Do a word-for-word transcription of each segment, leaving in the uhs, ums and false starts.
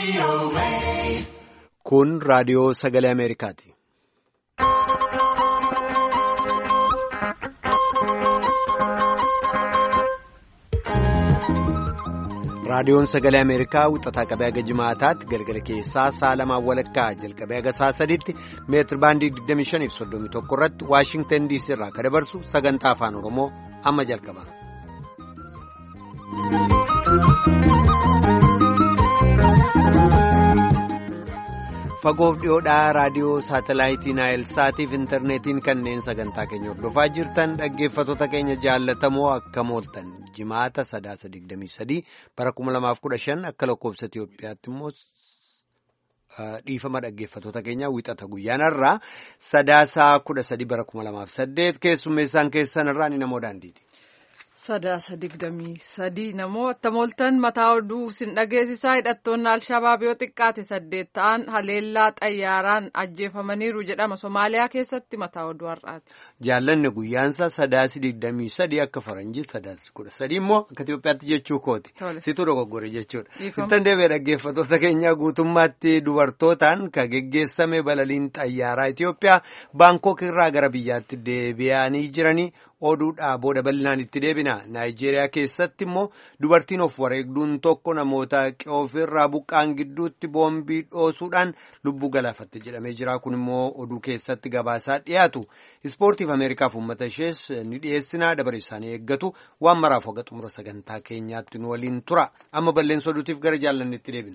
Kun raadiyoo sagalee Ameerikaati. Raadiyoon sagalee Ameerikaa wixataa qabee haga jimaataatti galgala keessaa sa'a lamaan walakkaa jalqabee haga sa'a sadiitti meetir baandii digdamii shanii fi soddomii tokko irratti Waashingtan diisii irraa kan dabarsu sagantaa afaan Oromoo amma jalqaba. Fagoof dhiyoodhaa raadiyoo saatalaayitii Naayilsaatiif intarneetiin kanneen sagantaa keenya hordofaa jirtan dhaggeeffattoota keenya jaallatamoo akka mooltan jimaata sadaasa digdamii sadii bara kuma lamaaf kudha shan akka lakkoofsa Itiyoophiyaatti immoo dhiifama dhaggeeffattoota keenyaa wixata guyyaanarraa sadaasaa kudha sadii bara kuma lamaaf saddeet keessummeessaan keessanirraa ni namoo daandiiti. Sadaasa digdamii sadii namoota mooltan mataa oduu sin dhageessisaa hidhattoonni Alshabaab yoo xiqqaate saddeet ta'an haleellaa xayyaaraan ajjeefamaniiru jedhama Somaaliyaa keessatti mataa oduu har'aati. Jaallanni guyyaansa sadaasi digdamii sadii akka faranjii sadaasi kudha sadii immoo akka Itoophiyaatti jechuu kooti. Situu dogoggore jechuudha. Ittan deebi'ee dhaggeeffattoota keenyaa guutummaatti dubartootaan kan geggeessame balaliin xayyaaraa Itoophiyaa Baankok irraa gara biyyaatti deebi'anii jiranii. Oduudhaa booda bal'inaan itti deebina. Naayijeeriyaa keessatti immoo dubartiin of wareegduun tokko namoota qe'oofirraa buqqaan gidduutti boombii dhoosuudhaan lubbuu galaafatte jedhamee jira. Kun immoo oduu keessatti gabaasaa dhiyaatu. Ispoortiif Ameerikaaf uummata ishees ni dhiyeessinaa dabaree isaanii eeggatu waan maraaf hoga xumura sagantaa keenyaatti nu waliin tura. Amma balleessa oduutiif gara jaallanni itti deebina.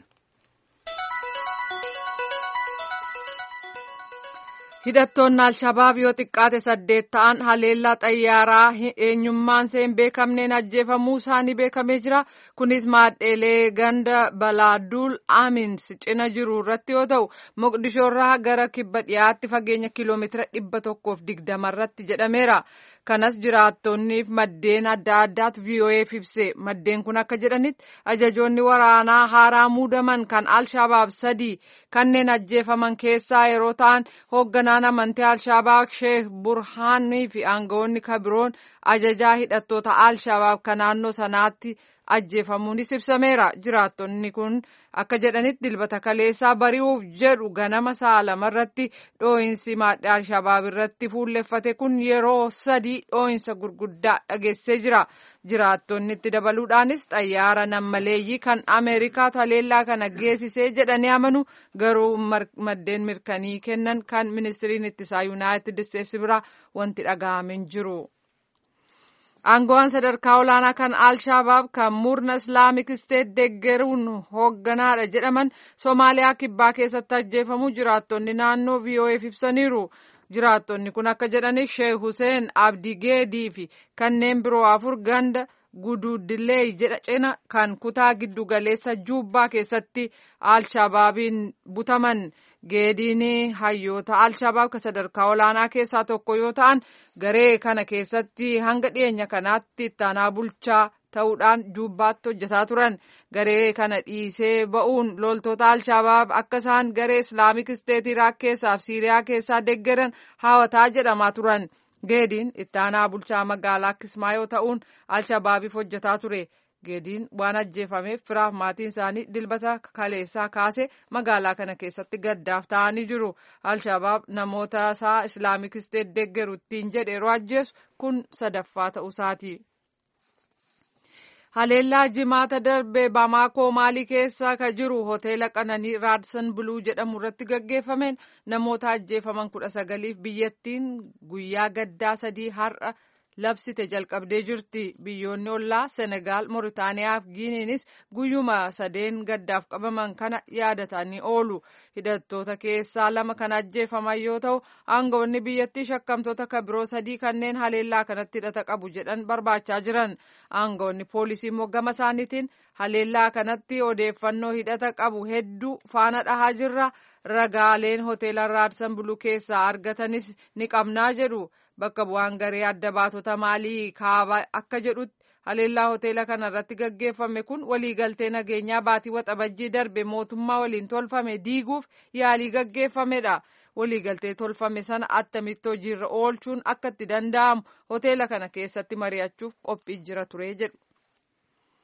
Hidhattoonni Alshabaab yoo xiqqaate saddeet ta'an haleellaa xayyaaraa eenyummaan ishee hin beekamneen ajjeefamuu isaanii beekamee jira. Kunis maadheelee ganda Balaaduul Amins cina jiru irratti yoo ta'u, Moqdishoo irraa gara kibba dhiyaatti fageenya kiiloomeetira dhibba tokkoof digdama irratti jedhameera. Kanas jiraattonniif maddeen adda addaatu V O Eef ibse. Maddeen kun akka jedhanitti ajajoonni waraanaa haaraa muudaman kan Alshabaab sadii kanneen ajjeefaman keessaa yeroo ta'an hoogganaan amantii Alshabaab Sheekh Burhaanii fi aangawoonni kabiroon ajajaa hidhattoota Alshabaab kan naannoo sanaatti ajjeefamuunis ibsameera. Jiraattonni kun akka jedhanitti dilbata kaleessaa bari'uuf jedhu ganama sa'a lama irratti dhoo'insi maadhee Alshabaab irratti fuulleffate kun yeroo sadii dhoo'insa gurguddaa dhageessee jira. Jiraattonni itti dabaluudhaanis xayyaara nammaleeyyii kan Ameerikaatu haleellaa kana geessisee jedhanii amanu garuu maddeen mirkanii kennan kan ministiriin ittisaa Yuunaayitid Isteetsi biraa wanti dhaga'ame hin jiru. Aangawaan sadarkaa olaanaa kan Alshabaab kan murna Islaamik Isteet deeggaruun hoogganaadha jedhaman Somaaliyaa kibbaa keessatti ajjeefamuu jiraattonni naannoo V O Eef ibsaniiru. Jiraattonni kun akka jedhaniif Sheekh Hussein Abdii Geedii fi kanneen biroo afur ganda Guduudilee jedha cina kan kutaa giddu galeessa Juubbaa keessatti Alshabaabiin butaman. Geediin hayyoota Alshabaab kan sadarkaa olaanaa keessaa tokko yoo ta'an garee kana keessatti hanga dhiyeenya kanaatti ittaanaa bulchaa ta'uudhaan Juubbaatti hojjetaa turan. Garee kana dhiisee ba'uun loltoota Alshabaab akka isaan garee Islaamik Isteet Iraaq keessaa fi Siiriyaa keessaa deeggaran haawataa jedhamaa turan. Geediin ittaanaa bulchaa magaalaa Kismaayoo ta'uun Alshabaabiif hojjetaa ture. Geediin waan ajjeefameef firaaf maatiin isaanii dilbata kaleessaa kaase magaalaa kana keessatti gaddaaf ta'anii jiru. Alshabaab namoota isaa Islaamik Isteet deeggaru ittiin jedhe yeroo ajjeesu kun sadaffaa ta'uusaati. Haleellaa jimaata darbe Bamaakoo Maalii keessa ka jiru hoteela qananii Raadsan Buluu jedhamu irratti gaggeeffameen namoota ajjeefaman kudha sagaliif biyyattiin guyyaa gaddaa sadii har'a labsite jalqabdee jirti. Biyyoonni ollaa Senegaal, Mooritaaniyaa fi Giiniinis guyyuma sadeen gaddaaf qabaman kana yaadatanii oolu. Hidhattoota keessaa lama kan ajjeefaman yoo ta'u, aangawoonni biyyattii shakkamtoota kabiroo sadii kanneen haleellaa kanatti hidhata qabu jedhan barbaachaa jiran. Aangawoonni poolisii immoo gama isaaniitiin haleellaa kanatti odeeffannoo hidhata qabu hedduu faana dhahaa jirra. Ragaaleen hoteela Raadsan Buluu keessaa argatanis ni qabnaa jedhu. Bakka bu'aan garee adda baatota Maalii kaaba akka jedhutti haleellaa hoteela kana irratti gaggeeffame kun waliigaltee nageenyaa baatii waxabajjii darbe mootummaa waliin tolfame diiguuf yaalii gaggeeffamedha. Waliigaltee tolfame sana attamitti hojiirra oolchuun akka itti danda'amu hoteela kana keessatti mari'achuuf qophii jira ture jedhu.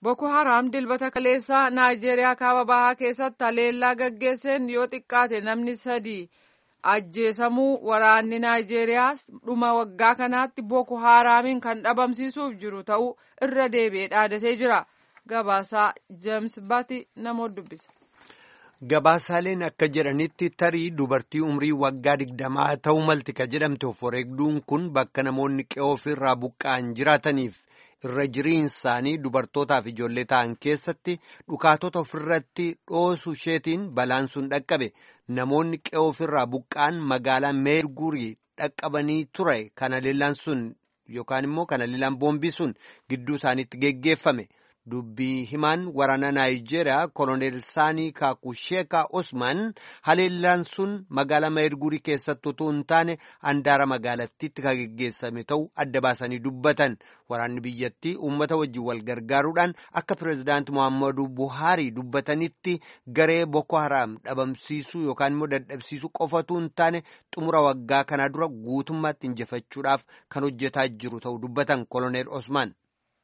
Boko Haram dilbata kaleessaa Naayijeeriyaa kaaba bahaa keessatti haleellaa gaggeesseen yoo xiqqaate namni sadii ajjeesamuu waraanni Naayijeeriyaa dhuma waggaa kanaatti Boko Haramiin kan dhabamsiisuuf jiru ta'uu irra deebi'ee dhaadatee jira. Gabaasaa James Bati namoota dubbisa. Gabaasaaleen akka jedhanitti tarii dubartii umrii waggaa digdamaa ta'uu malti ka jedhamte of wareegduun kun bakka namoonni qe'oo ofirraa buqqa'an jiraataniif irra jiriin isaanii dubartootaaf ijoollee ta'an keessatti dhukaatota ofirratti dhoosu isheetiin balaan sun dhaqqabe. Namoonni qe'oo ofirraa buqqa'an magaalaa meerguurii dhaqqabanii ture kana leellaan sun yookaan immoo kana leellaan boombii sun gidduu isaaniitti geggeeffame. Dubbii himaan waraana Naayijeeriyaa koloneel Saanii Kaakusheeka Osman haleellaan sun magaalaa Meerguurii keessatti utuu hin taane handaara magaalattiitti kan geggeessame ta'uu adda baasanii dubbatan. Waraanni biyyattii uummata wajjin wal gargaaruudhaan akka pireezidaanti Muhammadu Buhaarii dubbatanitti garee Boko Haram dhabamsiisuu yookaan immoo dadhabsiisuu qofatu hin taane xumura waggaa kanaa dura guutummaatti injifachuudhaaf kan hojjetaa jiru ta'uu dubbatan koloneel Osman.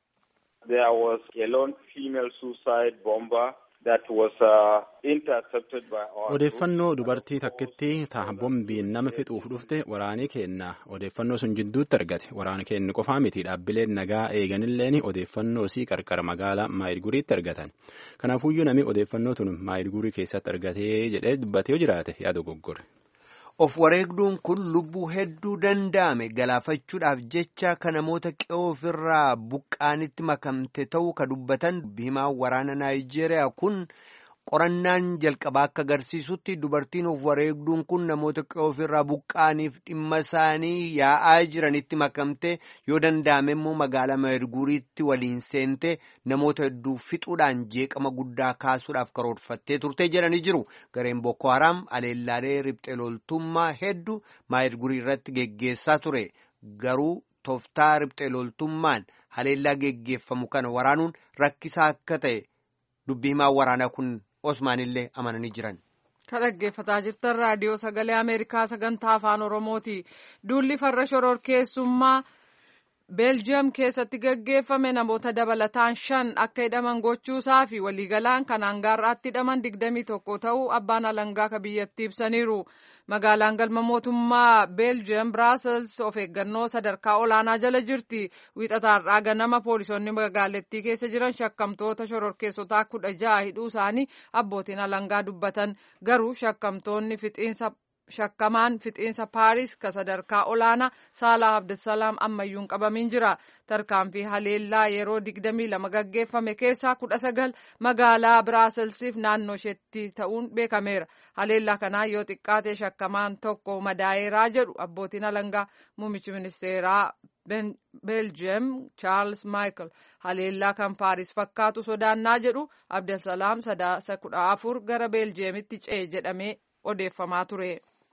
There was a lone female suicide bomber that was uh, intercepted by our Odeeffannoo dubartii takkitti ta'a boombiin nama fixuuf dhufte waraanii kenna. Odeeffannoo sun jidduutti argate. Waraana kennu qofaa miti dhaabbileen nagaa eeganilleen odeeffannoo sii qarqara magaalaa Maayidguriitti argatan. Kanaafuyyuu namni odeeffannoo tun Maayidgurii keessatti argatee jedhee dubbatee jiraate yaada goggore. Of wareegduun kun lubbuu hedduu danda'ame galaafachuudhaaf jecha kan namoota qe'oo ofirraa buqqaanitti makamte ta'uu ka dubbatan himaa waraana Naayijeeriyaa kun qorannaan jalqabaa akka agarsiisutti dubartiin of wareegduun kun namoota qe'oo ofirraa buqqaaniif dhimma isaanii yaa'aa jiranitti makamte yoo danda'ame immoo magaalaa Meerguuriitti waliin seente namoota hedduu fixuudhaan jeeqama guddaa kaasuudhaaf karoorfattee turte jedhanii jiru. Gareen Boko Haram aleellaalee riphxee loltummaa hedduu Meerguurii irratti geggeessaa ture. Garuu tooftaa riphxee loltummaan haleellaa geggeeffamu kana waraanuun rakkisaa akka ta'e dubbii himaa waraanaa kun Osmaan illee amananii jiran. Kan dhaggeeffataa jirtan raadiyoo sagalee Ameerikaa sagantaa afaan Oromooti. Duulli farra shororkeessummaa Beeljiyeem keessatti gaggeeffame namoota dabalataan shan akka hidhaman gochuusaa fi waliigalaan kan hangaarraatti hidhaman digdamii tokko ta'uu abbaan alangaa ka biyyatti ibsaniiru. Magaalaan galma mootummaa Beeljiyeem Biraasels of eeggannoo sadarkaa olaanaa jala jirti. Wiixataarraa ganama poolisoonni magaalattii keessa jiran shakkamtoota shororkeessotaa kudha ja'a hidhuu isaanii abbootiin alangaa dubbatan. Garuu shakkamtoonni fixiinsa shakkamaan fixiinsa Paaris ka sadarkaa olaanaa Saalaa Abdusalaam ammayyuun qabamiin jira. Tarkaanfii haleellaa yeroo digdamii lama gaggeeffame keessaa kudha sagal magaalaa Biraaselsiif naannoo isheetti ta'uun beekameera. Haleellaa kanaa yoo xiqqaate shakkamaan tokko madaa'eeraa jedhu abbootiin alangaa. Muummichi ministeeraa Beeljiyeem Chaarls Maayikel haleellaa kan Paaris fakkaatu sodaannaa jedhu Abdusalaam sadaasa kudha afur gara Beeljiyeemitti ce'e jedhamee odeeffamaa ture.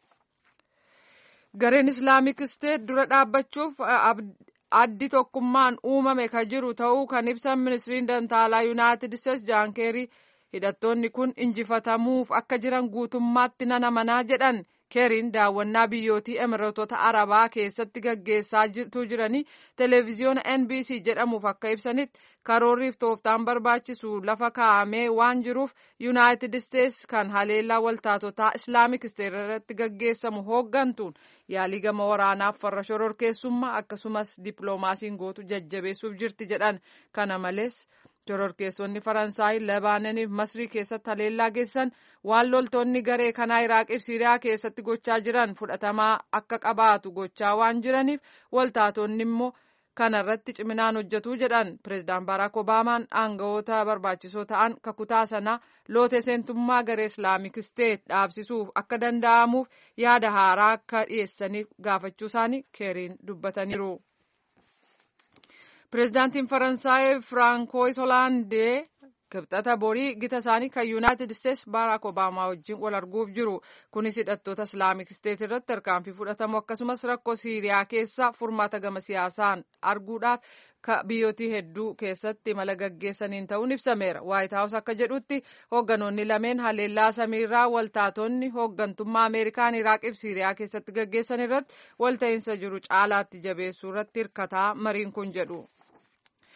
Gareen Islaamik Isteet dura dhaabbachuuf addi tokkummaan uumame ka jiru ta'uu kan ibsan ministiriin dantaalaa Yuunaayitid Isteets Jaan Keerii hidhattoonni kun injifatamuuf akka jiran guutummaatti nan amanaa jedhan. Keeriin daawwannaa biyyootii Emireetota Arabaa keessatti gaggeessaa jiranii televiziyoona N B C jedhamuuf akka ibsanitti karoorriif tooftaan barbaachisu lafa kaa'amee waan jiruuf Yuunaayitid Isteets kan haleellaa waltaatotaa Islaamik Isteet irratti gaggeessamu hooggantuun yaalii gama waraanaaf farra shororkeessummaa akkasumas dippiloomaasiin gootu jajjabeessuuf jirti jedhan. Kana malees shororkeessonni Faransaay, Lebaanoniif Masrii keessatti haleellaa geessan waan loltoonni garee kanaa Iraaqiif Siiriyaa keessatti gochaa jiran fudhatamaa akka qabaatu gochaa waan jiraniif waltaatonni immoo kanarratti ciminaan hojjetu jedhan. Pireezidaant Baaraak Obaamaan aangawoota barbaachisoo ta'an kakutaa sanaa lootee seentummaa garee Islaamik Isteet dhaabsisuuf akka danda'amuuf yaada haaraa akka dhiyeessaniif gaafachuu isaanii Keeriin dubbataniiru. Pireezidaantiin Faransaay Firaankois Hoolaandee kibxata borii gita isaanii kan Yuunaayitid Isteets Baaraak Obaamaa wajjin wal arguuf jiru. Kunis hidhattoota Islaamik Isteet irratti tarkaanfii fudhatamu akkasumas rakkoo Siiriyaa keessa furmaata gama siyaasaan arguudhaaf biyyootii hedduu keessatti imala gaggeessaniin ta'uun ibsameera. Waayit Haawus akka jedhutti hoogganoonni lameen haleellaa samiirraa waltaatonni hooggantummaa Ameerikaan Iraaqiif Siiriyaa keessatti gaggeessan irratti walta'iinsa jiru caalaatti jabeessuu irratti hirkataa mariin kun jedhu.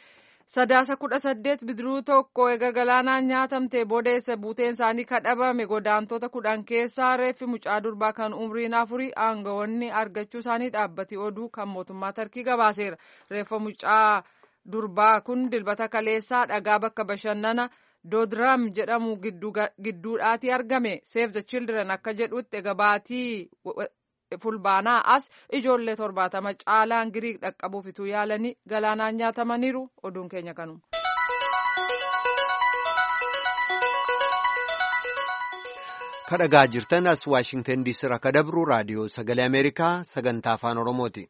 Sadaasa kudha saddeet bidiruu tokko eega galaanaan nyaatamte boodeessa buuteen isaanii kadhabame godaantota kudhan keessaa reeffi mucaa durbaa kan umriin afurii aangawoonni argachuu isaanii dhaabbati oduu kan mootummaa Tarkii gabaaseera. Reeffa mucaa durbaa kun dilbata kaleessaa dhagaa bakka bashannana Doodiraam jedhamu gidduudhaati argame. Save the Children akka jedhutti eega baatii fulbaanaa as ijoollee torbaatama caalaan Giriik dhaqqabuuf ituu yaalanii galaanaan nyaatamaniiru. Oduun keenya kanuma. Kadhagaa jirtan as Waashingtan diisii irraa akka dabru raadiyoo sagalee Ameerikaa sagantaa afaan Oromooti.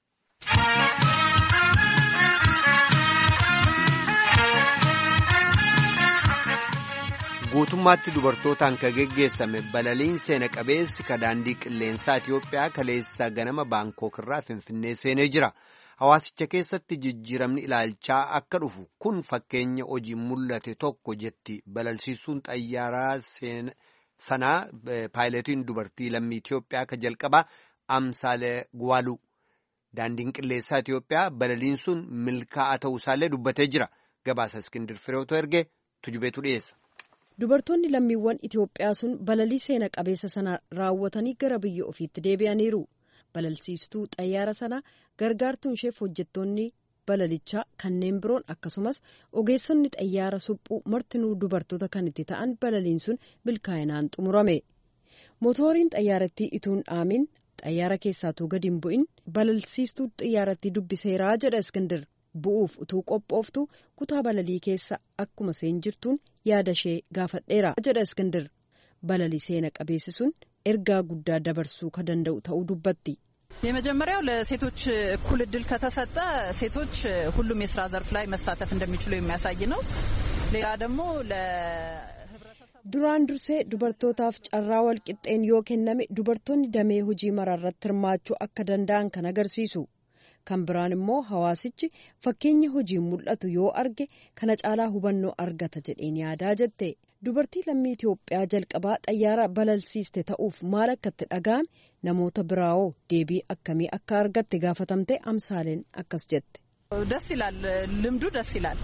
Guutummaatti dubartootaan kan geggeessame balaliin seena qabeessi ka daandii qilleensaa Itiyoophiyaa kaleessa ganama Baankook irraa Finfinnee seenee jira. Hawaasicha keessatti jijjiiramni ilaalchaa akka dhufu kun fakkeenya hojii mul'ate tokko jetti balalsiisuun xayyaaraa sanaa paayileetiin dubartii lammii Itiyoophiyaa ka jalqabaa Amsaalee Gwaaluu. Daandiin qilleensaa Itiyoophiyaa balaliin sun milkaa'aa ta'uusaallee dubbatee jira. Gabaasa Iskindir Fireewtoo ergee tujubeetu dhiyeessa. Dubartoonni lammiiwwan Itiyoophiyaa sun balalii seena qabeessa sana raawwatanii gara biyya ofiitti deebi'aniiru. Balalsiistuu xayyaara sana gargaartuun isheef hojjettoonni balalichaa kanneen biroon akkasumas ogeessonni xayyaara suphuu martinuu dubartoota kan itti ta'an balaliin sun milkaa'inaan xumurame. Mootoriin xayyaarattii ituun dhaamin xayyaara keessaatuu gadi hin bu'in balalsiistuu xayyaarattii dubbiseeraa jedha Iskindir. Bu'uuf utuu qophooftu kutaa balalii keessa akkuma seen jirtuun yaada ishee gaafadheera jedha Iskindir. Balalii seena qabeessi sun ergaa guddaa dabarsuu ka danda'u ta'uu dubbatti. የመጀመሪያው ለሴቶች እኩል እድል ከተሰጠ ሴቶች ሁሉም የስራ ዘርፍ ላይ መሳተፍ እንደሚችሉ የሚያሳይ ነው። ሌላ ደግሞ duraan dursee dubartootaaf carraa wal qixxeen yoo kenname dubartoonni damee hojii maraarratti hirmaachuu akka danda'an kan agarsiisu. Kan biraan immoo hawaasichi fakkeenya hojiin mul'atu yoo arge kana caalaa hubannoo argata jedheen yaadaa jette. Dubartii lammii Itiyoophiyaa jalqabaa xayyaara balalsiiste ta'uuf maal akka itti dhaga'ame namoota biraawoo deebii akkamii akka argatte gaafatamte Amsaaleen akkas jette. ደስ ይላል ልምዱ ደስ ይላል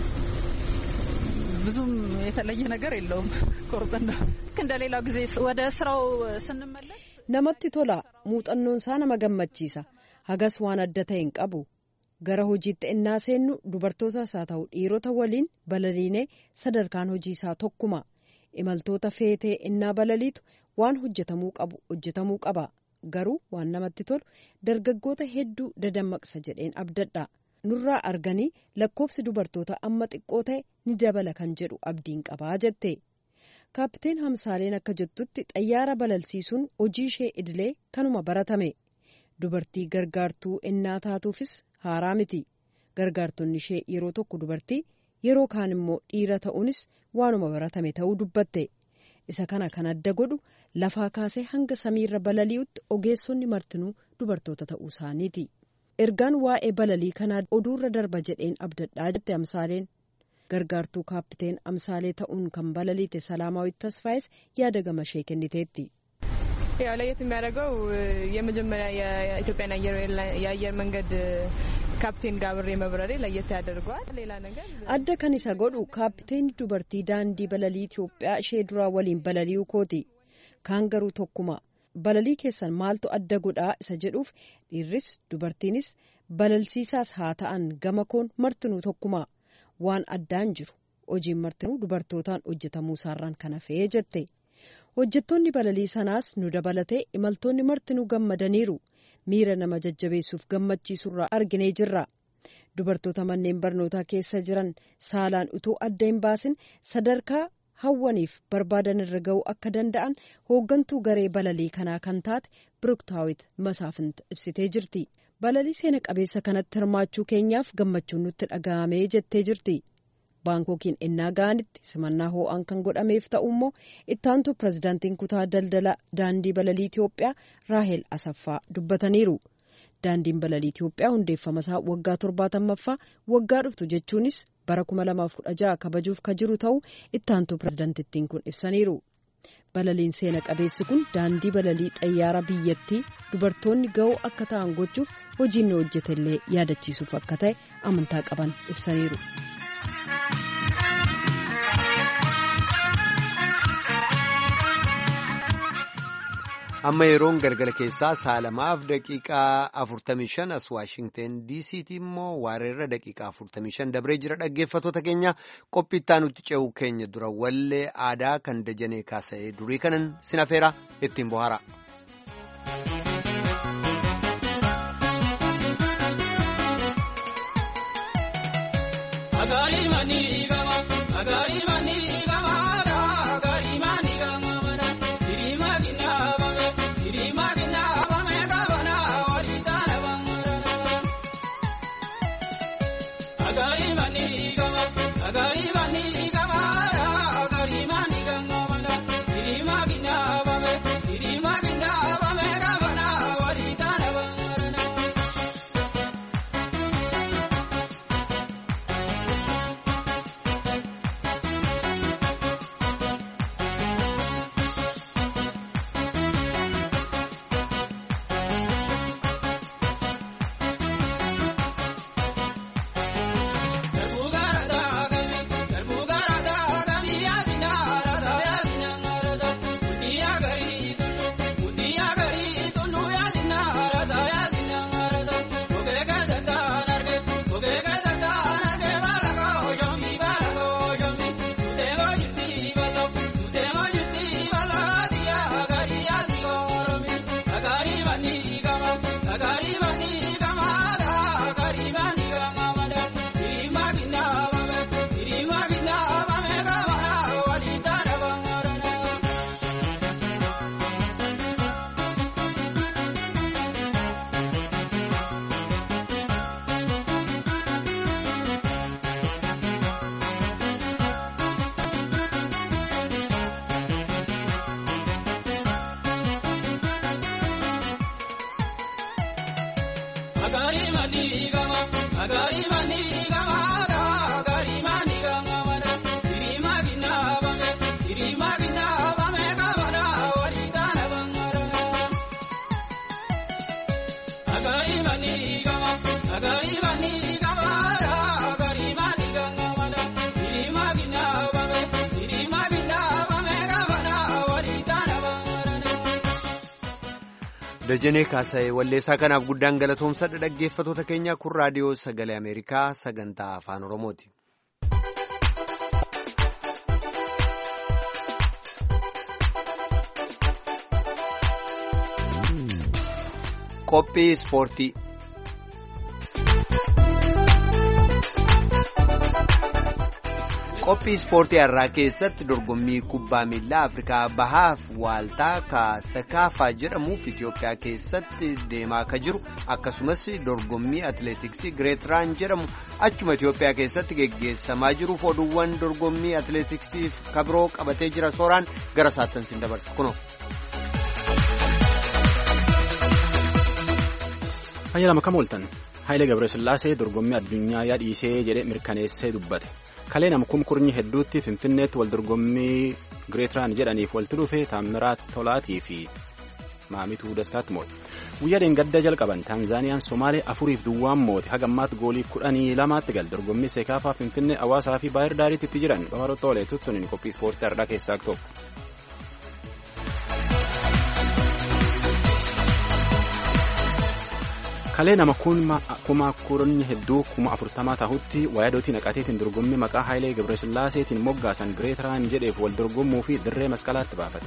ብዙም የተለየ ነገር የለውም ቆርጠን ነው እንደሌላው ጊዜ ወደ ስራው ስንመለስ namatti tola muuxannoon isaa nama gammachiisa. Hagas waan adda ta'e hin qabu. Gara hojiitti ennaa seennu dubartootas haa ta'u dhiirota waliin balaliinee sadarkaan hojii isaa tokkuma. Imaltoota feetee ennaa balaliitu waan hojjetamuu qabu hojjetamuu qaba. Garuu waan namatti tolu dargaggoota hedduu dadammaqsa jedheen abdadha. Nurraa arganii lakkoofsi dubartoota amma xiqqoo ta'e ni dabala kan jedhu abdiin qabaa jette. Kaapteen Amsaaleen akka jettutti xayyaara balalsiisuun hojii ishee idilee kanuma baratame. Dubartii gargaartuu ennaa taatuufis haaraa miti. Gargaartonni ishee yeroo tokko dubartii yeroo kaan immoo dhiira ta'uunis waanuma baratame ta'uu dubbatte. Isa kana kan adda godhu lafaa kaasee hanga samiirra balali'utti ogeessonni martinuu dubartoota ta'uu isaaniiti. Ergaan waa'ee balalii kanaa oduurra darba jedheen abdadhaa jette Amsaaleen. Gargaartuu kaapteen Amsaalee ta'uun kan balaliite Salaamaawit Tasfaayis yaada gamashee kenniteetti. ያው ለየት የሚያደርገው የመጀመሪያ የኢትዮጵያን የአየር መንገድ ካፕቴን ጋር አብሬ መብረሬ ለየት ያደርገዋል። ሌላ ነገር adda kan isa godhu kaapteen dubartii daandii balalii Itiyoophiyaa ishee duraa waliin balali'uu kooti. Kaan garuu tokkuma balalii keessan maaltu adda godhaa isa jedhuuf dhiirris dubartiinis balalsiisaas haa ta'an gama koon martinuu tokkuma waan addaan jiru hojiin martinuu dubartootaan hojjetamuu isaarraan kana fe'ee jette. Hojjettoonni balalii sanaas nu dabalatee imaltoonni martinuu gammadaniiru. Miira nama jajjabeessuuf gammachiisurraa arginee jirra. Dubartoota manneen barnootaa keessa jiran saalaan utuu adda hin baasin sadarkaa hawwaniif barbaadan irra ga'uu akka danda'an hooggantuu garee balalii kanaa kan taate Biruktaawit Masaafinti ibsitee jirti. Balalii seena qabeessa kanatti hirmaachuu keenyaaf gammachuun nutti dhaga'amee jettee jirti. Baankookiin ennaa ga'anitti simannaa hoo'aan kan godhameef ta'u immoo ittaantu pirezidaantiin kutaa daldala daandii balalii Itiyoophiyaa Raahel Asaffaa dubbataniiru. Daandiin balalii Itiyoophiyaa hundeeffama isaa waggaa torbaatamaffaa waggaa dhuftu jechuunis bara kuma lamaaf kudha jaha kabajuuf ka jiru ta'u ittaantu pirezidaantittiin kun ibsaniiru. Balaliin seena qabeessi kun daandii balalii xayyaara biyyattii dubartoonni ga'uu akka ta'an gochuuf hojii inni hojjetellee yaadachiisuuf akka ta'e amantaa qaban ibsaniiru. amma yeroon galgala keessaa saalamaaf daqiiqaa afurtamii shan as waashingteen diisiitii immoo waareerra daqiiqaa afurtamii shan dabree jira. Dhaggeeffattoota keenya qophii itti aanutti ce'uu keenya dura wallee aadaa kan Dajanee Kaasa'ee durii kanan sin afeera ittiin bohaara. Dajanee Kaasa'ee walleessaa kanaaf guddaan galatoomsadha. Dhaggeeffattoota keenya kun raadiyoo sagalee Ameerikaa sagantaa afaan Oromooti. Qophii ispoortii. Qophii ispoortii har'aa keessatti dorgommii kubbaa miilaa Afrikaa bahaaf waaltaa kaasakaafaa jedhamuuf Itoophiyaa keessatti deemaa akka jiru akkasumas dorgommii atileetiksii Gireetiraan jedhamu achuma Itoophiyaa keessatti geggeessamaa jiruuf oduuwwan dorgommii atileetiksiif kabiroo qabatee jira. Sooraan gara saattansiin dabarsa kunoo. Fayyadama kam ooltan Haayilee Gabrasillaasee dorgommii addunyaa yaadhiisee jedhee mirkaneessee dubbate. Kalee nama kumkurnyi hedduutti Finfinneetti wal dorgommii Gireetiraan jedhaniif walitti dhufe Taamiraat Tolaatii fi Maamituu Daskaatti moote. Guyyaa dheengadda jalqaban Taanzaaniyaan Somaalee afuriif duwwaan moote haga ammaatti goolii kudhanii lamaatti gal dorgommii Seekaafaa Finfinnee Hawaasaa fi Baayir Daariitti itti jiran Babaroo Toolee tuttuun qophii ispoortii har'aa keessaa tokko. Kalee nama kuma kurnya hedduu kuma afurtamaa tahutti waayadootii naqateetiin dorgommii maqaa Haayilee Gabrasillaaseetiin moggaasan Gireetiraan jedheef wal dorgommuu fi dirree masqalaatti baafate.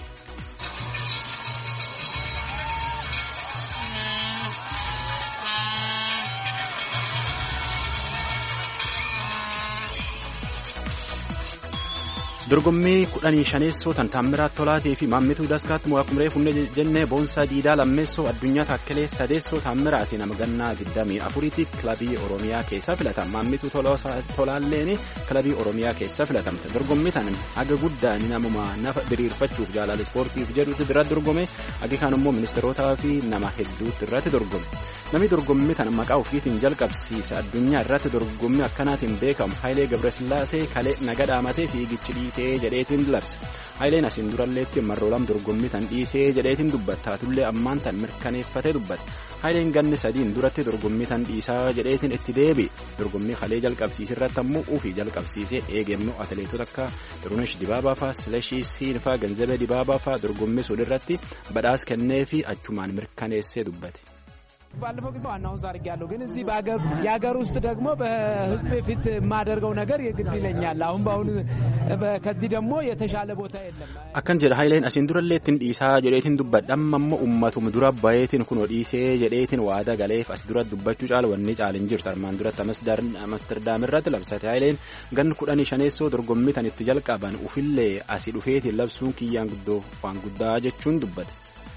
dorgommii kudhanii shaneessoo tan Taamiraat Tolaatii fi Maammituu Daskaatti Muwaakumree Funnee jennee boonsaa diidaa lammeessoo addunyaa taakkelee sadeessoo Taamiraatii nama gannaa digdamii afuriitti kilabii Oromiyaa keessa filatama. Maammituu Tolaalleen kilabii Oromiyaa keessa filatamte. Dorgommii tan haga guddaan namuma nafa diriirfachuuf jaalala ispoortiif jedhutti irratti dorgome. Hagi kaan immoo ministeerotaa fi nama hedduutti irratti dorgome. Namni dorgommii tan maqaa ofiitiin jalqabsiise addunyaa irratti dorgommii akkanaatiin beekamu Haayilee Gabrasillaasee kalee naga dhaamatee fiigichi dhiisee dhiisee jedheetiin labse. Haayileen asiin duralleetti marroo lam dorgommii tan dhiisee jedheetiin dubbattaatullee ammaan tan mirkaneeffatee dubbate. Haayileen ganni sadiin duratti dorgommii tan dhiisaa jedheetiin itti deebi. Dorgommii kalee jalqabsiisirratti ammoo ufii jalqabsiisee eegemmoo atileetota akka Xurunesh Dibaabaa fa'aa Silashii Siin fa'aa Ganzabee Dibaabaa fa'aa dorgommii sun irratti badhaas kennee fi achumaan mirkaneessee dubbate. ባለፈው ጊዜ አናውንስ አድርጌያለሁ ግን እዚህ በአገር ያገር ውስጥ ደግሞ በህዝብ ፊት የማደርገው ነገር የግድ ይለኛል አሁን ባሁን ከዚህ ደግሞ የተሻለ ቦታ የለም አከን ጀለ ሃይሌን አሲን ዱረሌትን ዲሳ ጀሌትን ዱበዳም መሞ ኡማቱም ዱራ ባየትን ኩኖ ዲሴ ጀሌትን ዋዳ ገሌፍ አስ ዱራ ዱባቹ ጫል ወኒ ጫልን ጅርት አርማን ዱራ ተመስዳር አምስተርዳም ረት ለብሰት ሃይሌን ገን ኩዳኒ ሸኔሶ dorgommitan itti jalqaban ufille asi dhufeetiin labsuun kiyyaan guddoo waan guddaa jechuun dubbate.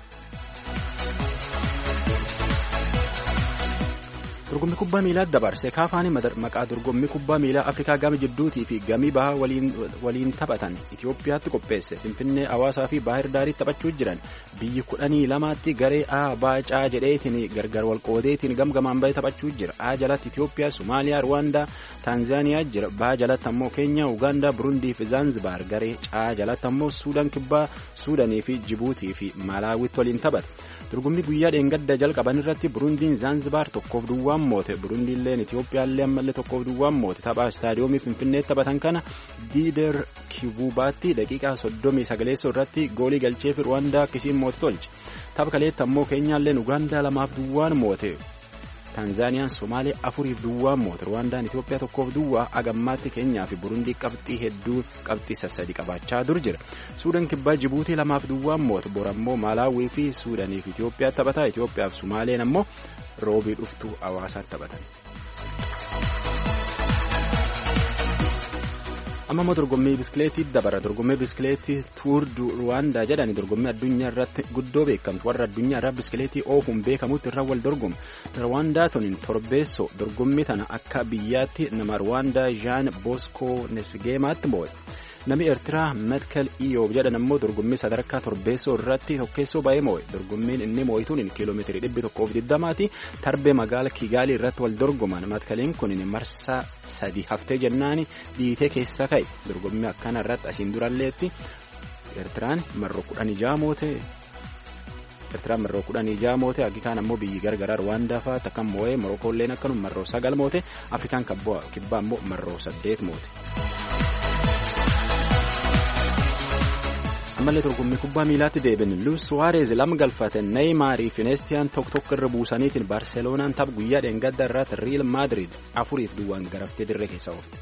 dorgommii kubbaa miilaa dabarse kaafaanii maqaa dorgommii kubbaa miilaa Afrikaa gama jidduutii fi gamii bahaa waliin waliin taphatan Itoophiyaatti qopheesse Finfinnee Hawaasaa fi Baahir Daariitti taphachuu jiran biyyi kudhanii lamaatti garee A baacaa jedheetiin gargar wal qoodeetiin gamgamaan bahee taphachuu jira. A jalatti Itoophiyaa, Somaaliyaa, Rwaandaa, Taanzaaniyaa jira. B jalatti ammoo Keenyaa, Ugaandaa, Burundii fi Zanzibar garee C jalatti ammoo Suudaan Kibbaa, Suudaanii fi Jibuutii fi Malaawitti waliin taphata. dorgommii guyyaa dheengadda jalqaban irratti Burundiin Zanzibar tokkoof duwwaan moote. Burundiilleen Itoophiyaallee ammallee tokkoof duwwaan moote. Tapha istaadiyoomii Finfinneetti taphatan kana Diider Kibubaatti daqiiqaa soddomii sagaleessoo irratti goolii galchee fi Rwaandaa akkasiin moote tolche. Tapha kaleetti ammoo Keenyaalleen Ugaandaa lamaaf duwwaan moote. Taanzaaniyaan Somaaliyaa afuriif duwwaan moote. Rwaandaan Itoophiyaa tokkoof duwwaa agammaatti Keenyaa fi Burundii qabxii hedduu qabxii sassadi qabaachaa dur jira. Suudaan Kibbaa Jibuutii lamaaf duwwaan moote. Borammoo Malaawii fi Suudaanii fi Itoophiyaa taphataa. Itoophiyaa fi Somaaliyaan ammoo roobii dhuftuu Hawaasaatti taphatan. amma immoo dorgommii biskileetii dabara. dorgommii biskileetii tuur du Rwaandaa jedhani dorgommii addunyaa irratti guddoo beekamtu warra addunyaa irraa biskileetii oofuun beekamutti irra wal dorgomu. Rwaandaa tuniin torbeessoo dorgommii tana akka biyyaatti nama Rwaandaa Jean Bosco Nesgeemaatti moo'e. Namni Eertiraa Metkel Iyoob jedhan ammoo dorgommii sadarkaa torbeessoo irratti tokkeessoo baay'ee moo'e. Dorgommiin inni moo'ituun kiiloomeetirii dhibbi tokkoof digdamaati. Tarbee magaala Kiigaalii irratti wal dorgoman. Metkeliin kun marsaa sadi haftee jennaani dhiitee keessa ka'e. Dorgommii akkana irratti asiin duralleetti Eertiraan marroo kudhan ijaa moote. Eertiraan marroo kudhan ijaa moote. Agikaan ammoo biyyi gargaraa Rwaandaa fa'aa takkan moo'ee. Morokkoolleen akkanuma marroo sagal moote. Afrikaan kibbaa ammoo marroo saddeet moote. ammallee dorgommii kubbaa miilaatti deebiin Luis Suarez lama galfate. Neymaarii fi Iniestaan tokko tokko irra buusaniitiin Barceelonaan tapha guyyaa dheengadda irratti Real Madrid afuriif duwwaan garaftee dirree keessa oofte.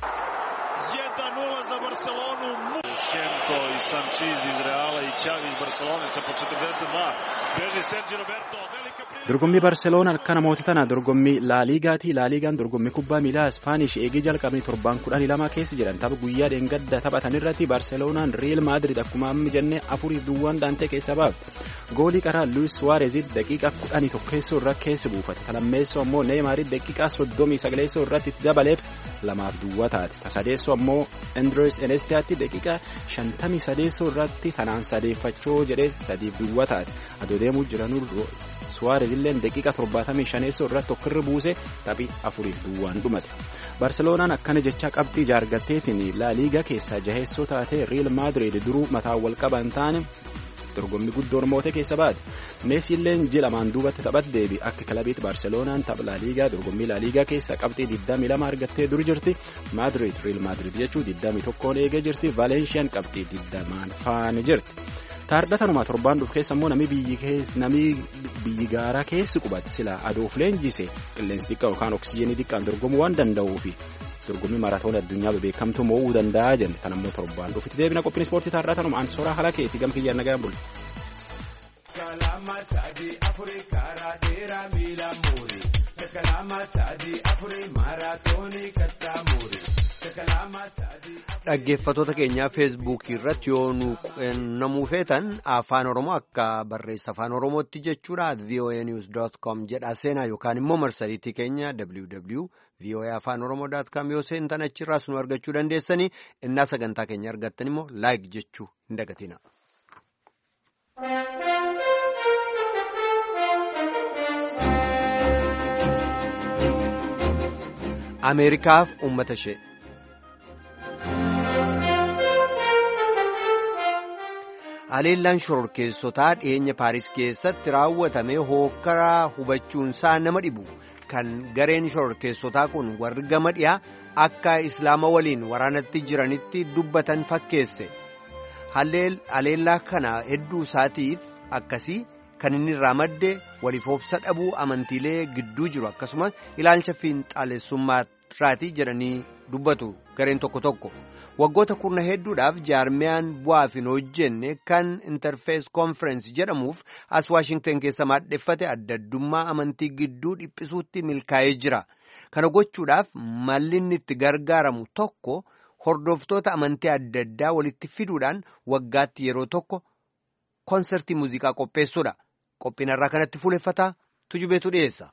dorgommii Barceelonaa kana mootii tana dorgommii Laaligaati. Laaligaan dorgommii kubbaa miilaa Ispaanish eegii jalqabanii torbaan kudhanii lama keessa jiran tapha guyyaa dheengadda taphatan irratti Barceelonaan Real Madrid akkuma amma jennee afuriif duwwaan dhaantee keessa baafte. goolii qaraa Luis Suarez daqiiqaa kudhanii tokkeessoo irra keessa buufate. Talammeessoo ammoo Neymaarii daqiiqaa soddomii sagaleessoo irratti itti dabaleef lamaaf duwwaa taate. Tasadeessoo ammoo Andres Iniestaatti daqiiqaa shantamii sadeessoo irratti tanaan sadeeffachoo jedhee sadiif duwwaa taate. adoo deemuu jiranuu Suarez illee daqiiqaa torbaatamii shaneessoo irratti tokkirra buuse taphii afuriif duwwaan dhumate. Barcelonaan akkana jecha qabxii jaargatteetiin La Liga keessaa jaheessoo taate Real Madrid duruu mataa wal qaban taane dorgommii guddoon moote keessa baate. Messi illeen ji'a lamaan duubatti taphat deebi akka kilabiitti Barcelonaan tapha La Liga dorgommii La Liga keessa qabxii digdamii lama argattee dur jirti. Madrid Real Madrid jechuun digdamii tokkoon eegee jirti. Valenciaan qabxii digdamaan faana jirti. Taardhatanuma torbaan dhufu keessa immoo namni biyyi keessa namni biyyi gaaraa keessi qubate sila adoof leenjise qilleensi xiqqaa yookaan oksijiinii xiqqaan dorgomuu waan danda'uufi dorgommii maraatoon addunyaa bebeekamtu mo'uu danda'a jenne tan ammoo torbaan dhufutti deebina qophiin ispoortii taardhatanuma ansooraa haala keetii gam kiyyaan nagaan bulu. dhaggeeffatoota keenyaa feesbuukii irratti yoo nu quunnamuu feetan afaan oromoo akka barreessa afaan oromootti jechuudha voa news dot com jedhaa seenaa yookaan immoo marsariitii keenya www voa afaan oromoo dot com yoo seentan achirraas nu argachuu dandeessanii innaa sagantaa keenya argattan immoo laayik jechuu hin dagatina. Ameerikaaf uummata ishee. Haleellaan shororkeessotaa dhiyeenya Paaris keessatti raawwatame hookkaraa hubachuunsaa nama dhibu kan gareen shororkeessotaa kun warri gama dhiyaa akka islaama waliin waraanatti jiranitti dubbatan fakkeesse. Haleellaa kana hedduu isaatiif akkasii kan inni irraa madde waliif obsa dhabuu amantiilee gidduu jiru akkasumas ilaalcha fiinxaalessummaarraatii jedhanii dubbatu gareen tokko tokko. Waggoota kurna hedduudhaaf jaarmiyaan bu'aaf hin hojjenne kan interfees konferensi jedhamuuf as Waashingtan keessa maadheffate adda addummaa amantii gidduu dhiphisuutti milkaa'ee jira. Kana gochuudhaaf malli inni itti gargaaramu tokko hordoftoota amantii adda addaa walitti fiduudhaan waggaatti yeroo tokko konsertii muuziqaa qopheessuudha. Qophiin irraa kanatti fuuleffataa tujubeetu dhiyeessa.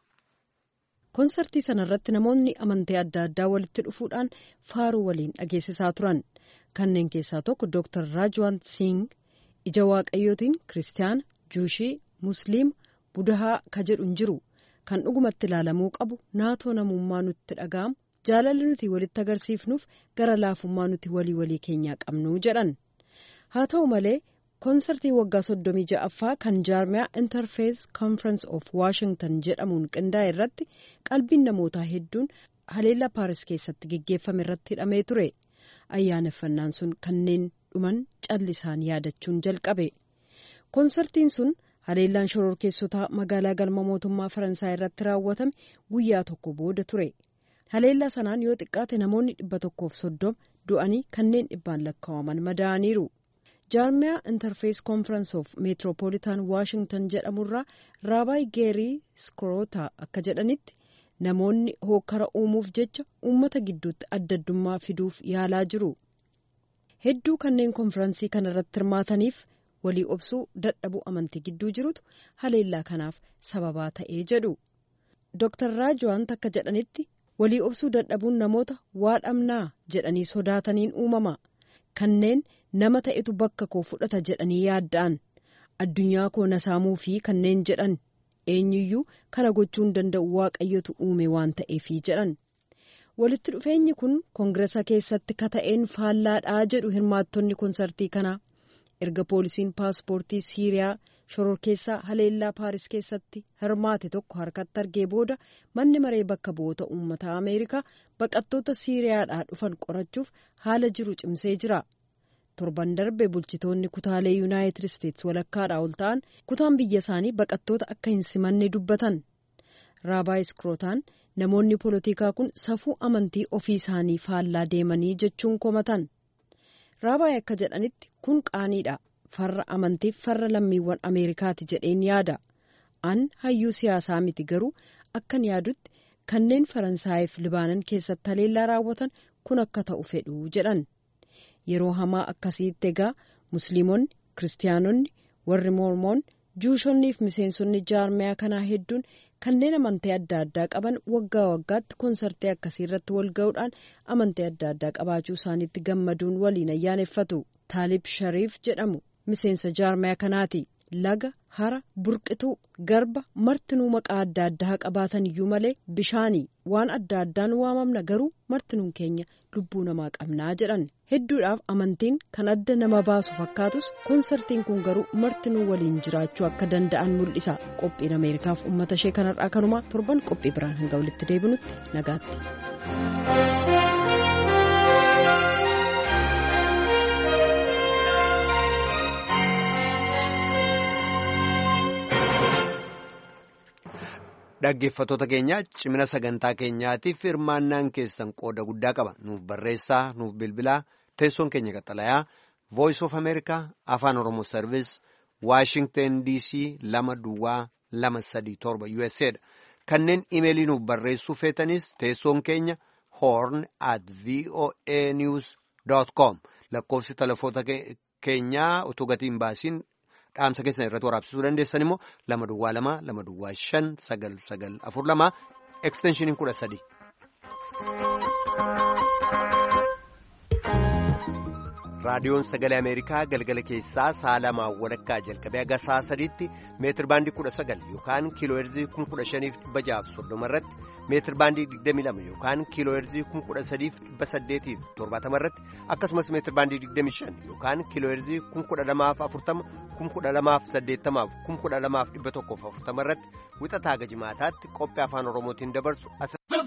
Konsertii sanarratti namoonni amantii adda addaa walitti dhufuudhaan faaruu waliin dhageessisaa turan. Kanneen keessaa tokko Dooktar Raajwant Singh ija waaqayyootiin kiristaana, juushii, musliima, budahaa ka jedhuun jiru. Kan dhugumatti ilaalamuu qabu naatoo namummaa nutti dhaga'amu jaalalli nuti walitti agarsiifnuuf gara laafummaa nuti walii walii keenyaa qabnu jedhan. Haa ta'u malee konsertii waggaa soddomii ja'affaa kan jaarmiyaa interfees conference of Washington jedhamuun qindaa'e irratti qalbiin namootaa hedduun haleellaa Paaris keessatti geggeeffame irratti hidhamee ture. Ayyaaneffannaan sun kanneen dhuman callisaan yaadachuun jalqabe. Konsertiin sun haleellaan shororkeessotaa magaalaa galma mootummaa Faransaay irratti raawwatame guyyaa tokko booda ture. Haleellaa sanaan yoo xiqqaate namoonni dhibba tokkoof soddoma du'anii kanneen dhibbaan lakkaa'aman madaa'aniiru. Jaarmiyaa interfees conference of metropolitan Washington jedhamurraa Raabaay Geerii Skroota akka jedhanitti namoonni hookkara uumuuf jecha uummata gidduutti adda addummaa fiduuf yaalaa jiru. Hedduu kanneen konferansii kanarratti hirmaataniif walii obsuu dadhabuu amantii gidduu jirutu haleellaa kanaaf sababaa ta'ee jedhu. Dooktar Raajwant akka jedhanitti walii obsuu dadhabuun namoota waa dhabnaa jedhanii sodaataniin uumama. Kanneen nama ta'etu bakka koo fudhata jedhanii yaadda'an addunyaa koo nasaamuu fi kanneen jedhan eenyuyyuu kana gochuun danda'u waaqayyotu uume waan ta'eefi jedhan. Walitti dhufeenyi kun koongiresa keessatti kata'een faallaadhaa jedhu hirmaattonni konsertii kanaa. Erga poolisiin paaspoortii Siiriyaa shororkeessaa haleellaa Paaris keessatti hirmaate tokko harkatti argee booda manni maree bakka bu'oota uummataa Ameerikaa baqattoota Siiriyaadhaa dhufan qorachuuf haala jiru cimsee jira. Torban darbe bulchitoonni kutaalee Yuunaayitid Isteets walakkaadhaa ol ta'an kutaan biyya isaanii baqattoota akka hin simanne dubbatan. Raabaay Skrotaan namoonni poolitikaa kun safuu amantii ofii isaanii faallaa deemanii jechuun komatan. Raabaay akka jedhanitti kun qaaniidha. Farra amantiif farra lammiiwwan Ameerikaati jedheen yaada. An hayyuu siyaasaa miti garuu akkan yaadutti kanneen Faransaayif Libaanan keessatti haleellaa raawwatan kun akka ta'u fedhu jedhan. Yeroo hamaa akkasiitti egaa musliimonni, kiristaanonni, warri mormoon, juushonnii fi miseensonni jaarmiyaa kanaa hedduun kanneen amantii adda addaa qaban waggaa waggaatti konsertii akkasii irratti wal ga'uudhaan amantii adda addaa qabaachuu isaaniitti gammaduun waliin ayyaaneffatu. Taalib Shariif jedhamu miseensa jaarmiyaa kanaati. Laga, hara, burqituu, garba martinuu maqaa adda addaa qabaatan iyyuu malee bishaanii waan adda addaan waamamna garuu martinuun keenya lubbuu namaa qabnaa jedhan. Hedduudhaaf amantiin kan adda nama baasu fakkaatus konsertiin kun garuu martinuu waliin jiraachuu akka danda'an mul'isa. Qophiin Ameerikaaf uummata ishee kanarraa kanuma torban qophii biraan hanga walitti deebinutti nagaatti. Dhaggeeffattoota keenya cimina sagantaa keenyaatiif hirmaannaan keessan qooda guddaa qaba. Nuuf barreessaa, nuuf bilbilaa, teessoon keenya qaxalayaa Voice of America Afaan Oromoo Service Washington D C lama duwwaa lama sadii torba U S A dha. Kanneen imeelii nuuf barreessuu feetanis teessoon keenya horn at voa news dot com lakkoofsi telefoota keenyaa utuu gatiin baasiin dhaamsa keessan irratti waraabsisuu dandeessan immoo lama duwwaa lama lama duwwaa shan sagal sagal afur lama eksteenshiniin kudha sadi. Raadiyoon Sagalee Ameerikaa galgala keessaa sa'a lamaa walakkaa jalqabee haga sa'a sadiitti meetir baandii kudha sagal yookaan kiiloo heerzii kun kudha shaniif dhibba jaaf soddoma irratti meetir baandii digdamii lama yookaan kiiloo heerzii kuma kudha sadiif dhibba saddeetiif torbaatama irratti akkasumas meetir baandii digdamii shan yookaan kiiloo heerzii kuma kudha lamaaf afurtama kuma kudha lamaaf saddeettamaaf kuma kudha lamaaf dhibba tokkoof afurtama irratti wixataa gaafa jimaataatti qophii afaan oromootiin dabarsu.